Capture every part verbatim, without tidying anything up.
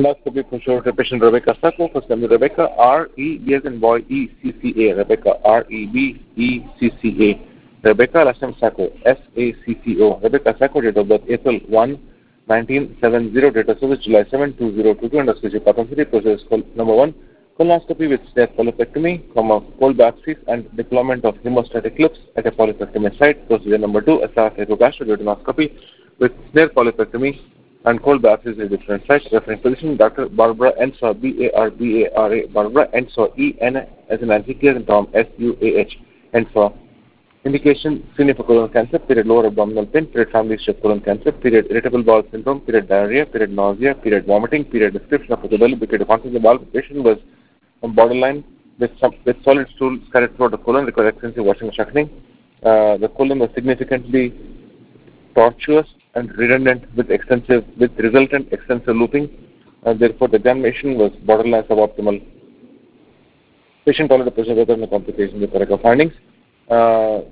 Endoscopy for sure. Patient Rebecca Sacco. First name Rebecca R E B as in boy E C C A. Rebecca R E B E C C A. Rebecca last name Sacco S A C C O. Rebecca Sacco date of birth April first, nineteen seventy. Date of service July seventh, two thousand twenty-two. Endoscopy pathology process number one. Colonoscopy with snare polypectomy, comma, cold biopsies and deployment of hemostatic clips at a polypectomy site. Procedure number two. Esophagogastroduodenoscopy with snare polypectomy and cold biopsies at different sites. Reference physician Doctor Barbara Ensor, B A R B A R A, Barbara Ensor, E N as in Nancy, K as in Tom, S U A H, Ensor. Indication, screening for colon cancer, period lower abdominal pain, period family history of colon cancer, period irritable bowel syndrome, period diarrhea, period nausea, period vomiting, period description of the belly, period conscious of bowel. Patient was on borderline with some, with solid stool scattered throughout the colon, required extensive washing and shuckening. Uh, the colon was significantly tortuous and redundant with extensive with resultant extensive looping, and therefore the examination was borderline suboptimal. Patient tolerated pressure whether no complications with correct findings. Uh,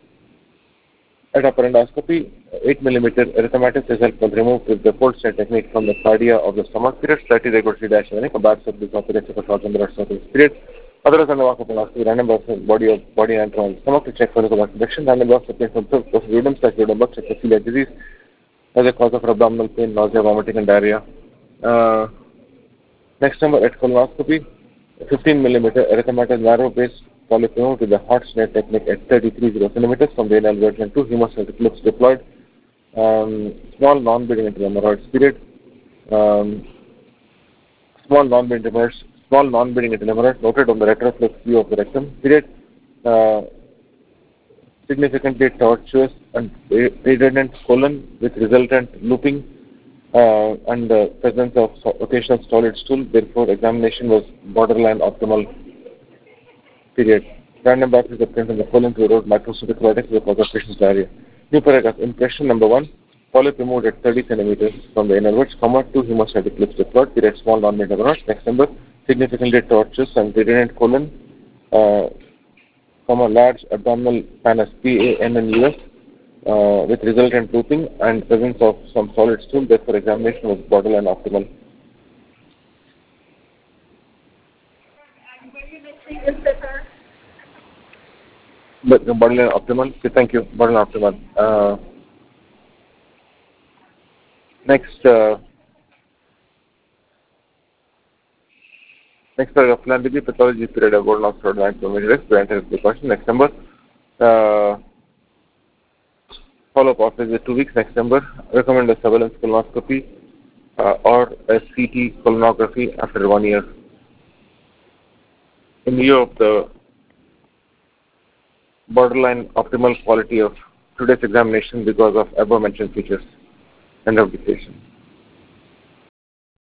at upper endoscopy, eight millimeter erythematous result was removed with the cold snare technique from the cardia of the stomach. Period slightly regulatory dash a bad surface operates of a short number of surface. Period. Otherwise, on the walk of endoscopy, random box body of body and around stomach to check for the infection. Random box obtained from duodenum slash duodenum box check for celiac disease as a cause of abdominal pain, nausea, vomiting, and diarrhea. Uh, next number at colonoscopy, fifteen millimeter erythematous narrow base polyp removed with the hot snare technique at thirty-three centimeters from the anal version two hemostatic clips deployed. Um, small non-bleeding into the hemorrhoids. Period. Um, small non-bleeding hemorrhoids. Small non-bleeding into the hemorrhoids noted on the retroflex view of the rectum. Period. Uh, significantly tortuous and redundant colon with resultant looping uh, and the presence of occasional solid stool. Therefore, examination was borderline optimal. Period. Random biopsies obtained from the colon to erode microscopic cortex with cause of patient's diarrhea. New paragraph. Impression number one. Polyp removed at thirty centimeters from the innerwards, comma, two hemostatic clips deployed. Period. Small non-bleeding hemorrhoids. Next number. Significantly tortuous and redundant colon. Uh, from a large abdominal panus P A N N U S uh, with resultant looping and presence of some solid stool. Therefore, examination was borderline optimal. But borderline optimal. Okay, thank you. Borderline optimal. Uh, next. Uh, Next paragraph, philanthropy, pathology, period of golden oxford, nine kilometers, preventive precaution. Next number, uh, follow-up after two weeks. Next number, recommend a surveillance colonoscopy uh, or a C T colonography after one year. In view of the borderline optimal quality of today's examination because of above mentioned features. End of dictation.